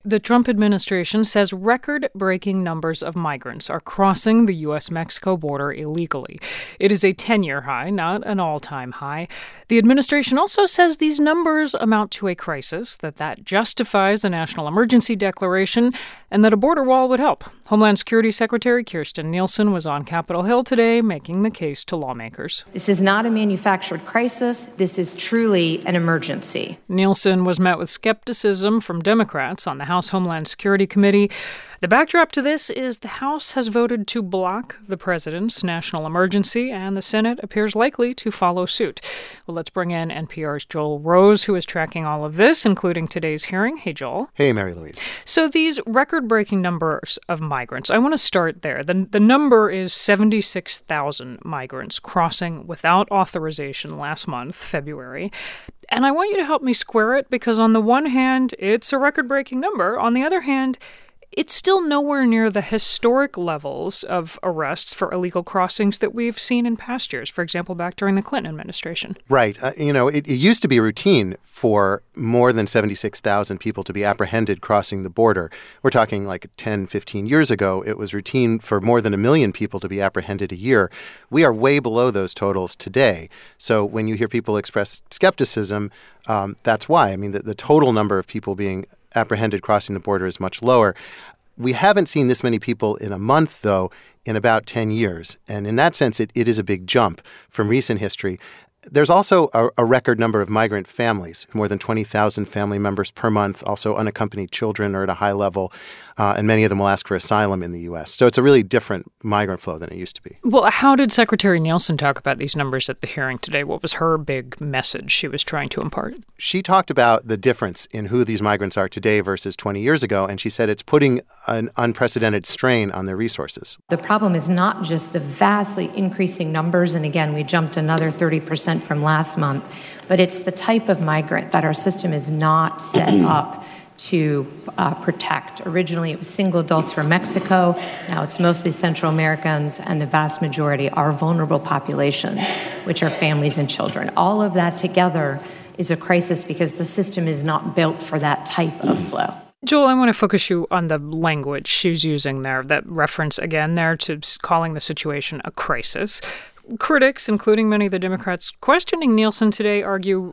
The Trump administration says record-breaking numbers of migrants are crossing the U.S.-Mexico border illegally. It is a 10-year high, not an all-time high. The administration also says these numbers amount to a crisis, that justifies a national emergency declaration, and that a border wall would help. Homeland Security Secretary Kirstjen Nielsen was on Capitol Hill today making the case to lawmakers. This is not a manufactured crisis. This is truly an emergency. Nielsen was met with skepticism from Democrats on the House Homeland Security Committee. The backdrop to this is the House has voted to block the president's national emergency, and the Senate appears likely to follow suit. Well, let's bring in NPR's Joel Rose, who is tracking all of this, including today's hearing. Hey, Joel. Hey, Mary Louise. So these record-breaking numbers of migrants, I want to start there. The number is 76,000 migrants crossing without authorization last month, February. And I want you to help me square it, because on the one hand, it's a record-breaking number. On the other hand, it's still nowhere near the historic levels of arrests for illegal crossings that we've seen in past years, for example, back during the Clinton administration. Right. It used to be routine for more than 76,000 people to be apprehended crossing the border. We're talking like 10, 15 years ago. It was routine for more than 1 million people to be apprehended a year. We are way below those totals today. So when you hear people express skepticism, that's why. I mean, the total number of people being apprehended crossing the border is much lower. We haven't seen this many people in a month, though, in about 10 years. And in that sense, it is a big jump from recent history. There's also a record number of migrant families, more than 20,000 family members per month. Also, unaccompanied children are at a high level, and many of them will ask for asylum in the U.S. So it's a really different migrant flow than it used to be. Well, how did Secretary Nielsen talk about these numbers at the hearing today? What was her big message she was trying to impart? She talked about the difference in who these migrants are today versus 20 years ago, and she said it's putting an unprecedented strain on their resources. The problem is not just the vastly increasing numbers, and again, we jumped another 30% from last month, but it's the type of migrant that our system is not set up to protect. Originally, it was single adults from Mexico. Now it's mostly Central Americans, and the vast majority are vulnerable populations, which are families and children. All of that together is a crisis because the system is not built for that type of flow. Joel, I want to focus you on the language she's using there, that reference again there to calling the situation a crisis. Critics, including many of the Democrats questioning Nielsen today, argue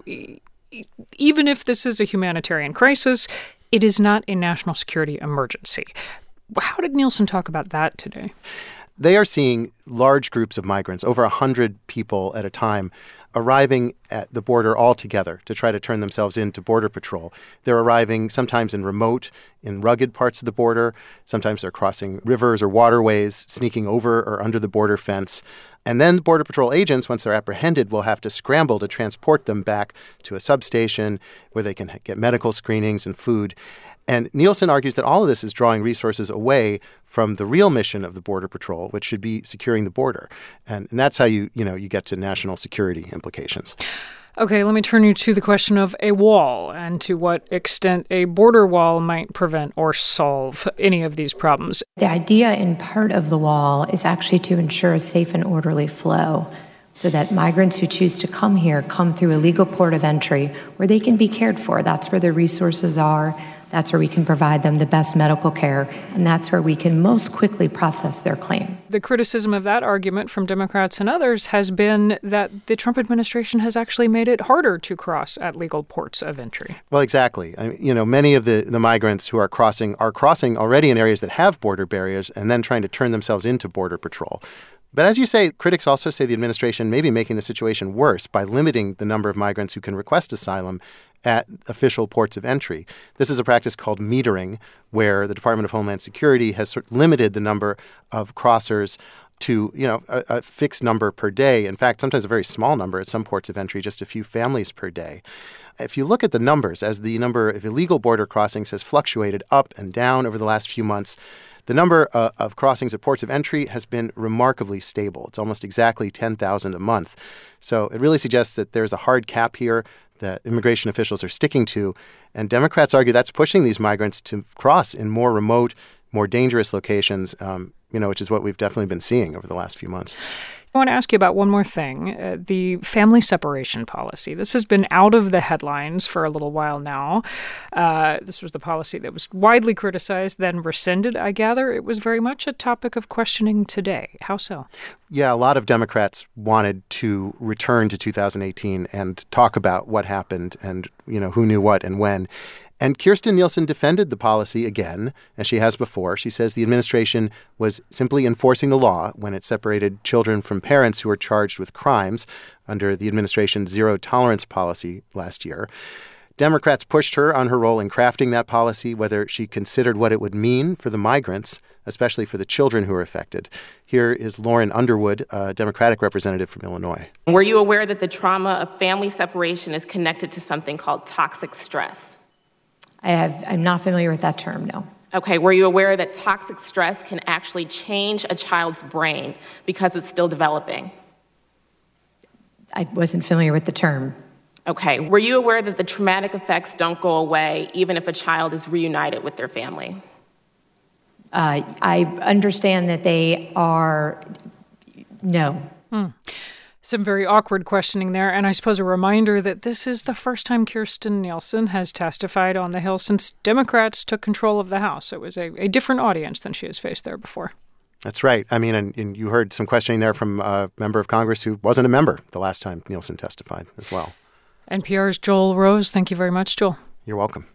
even if this is a humanitarian crisis, it is not a national security emergency. How did Nielsen talk about that today? They are seeing large groups of migrants, over 100 people at a time, arriving at the border all together to try to turn themselves into Border Patrol. They're arriving sometimes in remote, in rugged parts of the border. Sometimes they're crossing rivers or waterways, sneaking over or under the border fence. And then the Border Patrol agents, once they're apprehended, will have to scramble to transport them back to a substation where they can get medical screenings and food. And Nielsen argues that all of this is drawing resources away from the real mission of the Border Patrol, which should be securing the border. And that's how you get to national security implications. Okay, let me turn you to the question of a wall and to what extent a border wall might prevent or solve any of these problems. The idea in part of the wall is actually to ensure a safe and orderly flow, so that migrants who choose to come here come through a legal port of entry where they can be cared for. That's where their resources are. That's where we can provide them the best medical care, and that's where we can most quickly process their claim. The criticism of that argument from Democrats and others has been that the Trump administration has actually made it harder to cross at legal ports of entry. Well, exactly. Many of the migrants who are crossing already in areas that have border barriers and then trying to turn themselves into Border Patrol. But as you say, critics also say the administration may be making the situation worse by limiting the number of migrants who can request asylum at official ports of entry. This is a practice called metering, where the Department of Homeland Security has sort of limited the number of crossers to, a fixed number per day. In fact, sometimes a very small number at some ports of entry, just a few families per day. If you look at the numbers, as the number of illegal border crossings has fluctuated up and down over the last few months, the number of crossings at ports of entry has been remarkably stable. It's almost exactly 10,000 a month. So it really suggests that there's a hard cap here that immigration officials are sticking to. And Democrats argue that's pushing these migrants to cross in more remote, more dangerous locations, which is what we've definitely been seeing over the last few months. I want to ask you about one more thing, the family separation policy. This has been out of the headlines for a little while now. This was the policy that was widely criticized, then rescinded. I gather it was very much a topic of questioning today. How so? Yeah, a lot of Democrats wanted to return to 2018 and talk about what happened and, who knew what and when. And Kirstjen Nielsen defended the policy again, as she has before. She says the administration was simply enforcing the law when it separated children from parents who were charged with crimes under the administration's zero-tolerance policy last year. Democrats pushed her on her role in crafting that policy, whether she considered what it would mean for the migrants, especially for the children who are affected. Here is Lauren Underwood, a Democratic representative from Illinois. Were you aware that the trauma of family separation is connected to something called toxic stress? I'm not familiar with that term, no. Okay, were you aware that toxic stress can actually change a child's brain because it's still developing? I wasn't familiar with the term. Okay, were you aware that the traumatic effects don't go away even if a child is reunited with their family? I understand that they are, no. Some very awkward questioning there, and I suppose a reminder that this is the first time Kirstjen Nielsen has testified on the Hill since Democrats took control of the House. It was a different audience than she has faced there before. That's right. I mean, and you heard some questioning there from a member of Congress who wasn't a member the last time Nielsen testified as well. NPR's Joel Rose. Thank you very much, Joel. You're welcome.